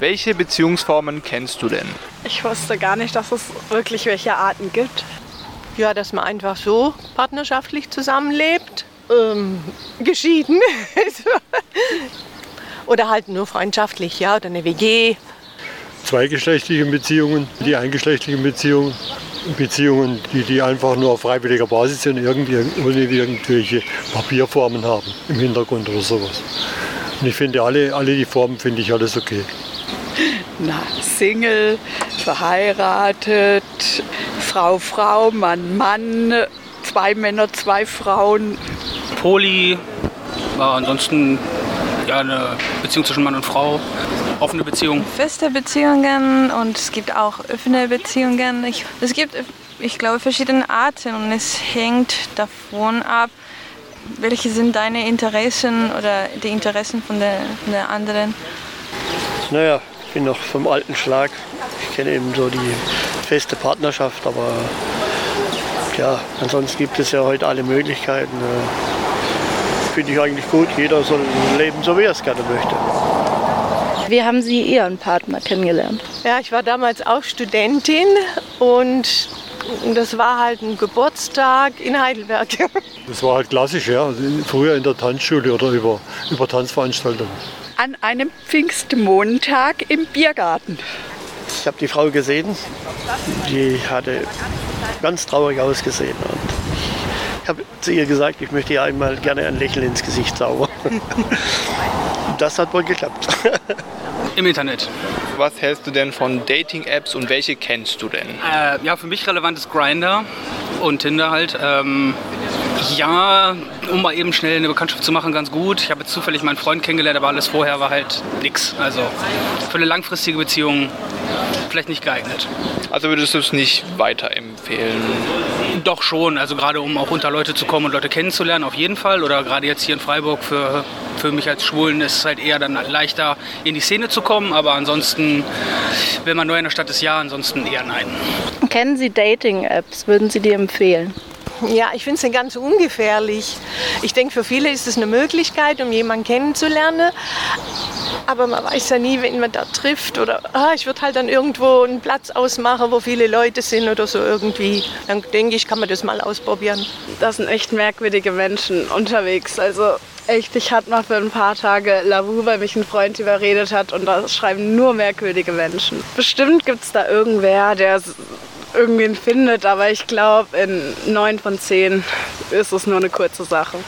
Welche Beziehungsformen kennst du denn? Ich wusste gar nicht, dass es wirklich welche Arten gibt. Ja, dass man einfach so partnerschaftlich zusammenlebt. Geschieden. Oder halt nur freundschaftlich, ja, oder eine WG. Zweigeschlechtliche Beziehungen, die eingeschlechtlichen Beziehungen. Beziehungen, die einfach nur auf freiwilliger Basis sind, ohne irgendwelche Papierformen haben im Hintergrund oder sowas. Und ich finde alle die Formen finde ich alles okay. Na, Single, verheiratet, Frau, Mann, 2 Männer, 2 Frauen. Poly, ansonsten ja, eine Beziehung zwischen Mann und Frau, offene Beziehung. Feste Beziehungen und es gibt auch offene Beziehungen. Es gibt, ich glaube, verschiedene Arten und es hängt davon ab, welche sind deine Interessen oder die Interessen von der anderen. Naja, ich bin noch vom alten Schlag. Ich kenne eben so die feste Partnerschaft, aber ja, ansonsten gibt es ja heute alle Möglichkeiten. Finde ich eigentlich gut. Jeder soll leben, so wie er es gerne möchte. Wie haben Sie Ihren Partner kennengelernt? Ja, ich war damals auch Studentin und das war halt ein Geburtstag in Heidelberg. Das war halt klassisch, ja. Früher in der Tanzschule oder über Tanzveranstaltungen. An einem Pfingstmontag im Biergarten. Ich habe die Frau gesehen, die hatte ganz traurig ausgesehen. Und ich habe zu ihr gesagt, ich möchte ihr einmal gerne ein Lächeln ins Gesicht zaubern. Das hat wohl geklappt. Im Internet. Was hältst du denn von Dating-Apps und welche kennst du denn? Ja, für mich relevant ist Grindr und Tinder halt. Ja, um mal eben schnell eine Bekanntschaft zu machen, ganz gut. Ich habe jetzt zufällig meinen Freund kennengelernt, aber alles vorher war halt nix. Also für eine langfristige Beziehung vielleicht nicht geeignet. Also würdest du es nicht weiterempfehlen? Doch schon, also gerade um auch unter Leute zu kommen und Leute kennenzulernen, auf jeden Fall. Oder gerade jetzt hier in Freiburg für mich als Schwulen ist es halt eher dann leichter in die Szene zu kommen. Aber ansonsten, wenn man neu in der Stadt ist, ja, ansonsten eher nein. Kennen Sie Dating-Apps? Würden Sie die empfehlen? Ja, ich finde es ganz ungefährlich. Ich denke, für viele ist es eine Möglichkeit, um jemanden kennenzulernen. Aber man weiß ja nie, wen man da trifft. Oder ich würde halt dann irgendwo einen Platz ausmachen, wo viele Leute sind oder so irgendwie. Dann denke ich, kann man das mal ausprobieren. Das sind echt merkwürdige Menschen unterwegs. Also echt, ich hatte mal für ein paar Tage Lavu, weil mich ein Freund überredet hat. Und da schreiben nur merkwürdige Menschen. Bestimmt gibt es da irgendwer, der irgendwen findet, aber ich glaube, in 9 von 10 ist es nur eine kurze Sache.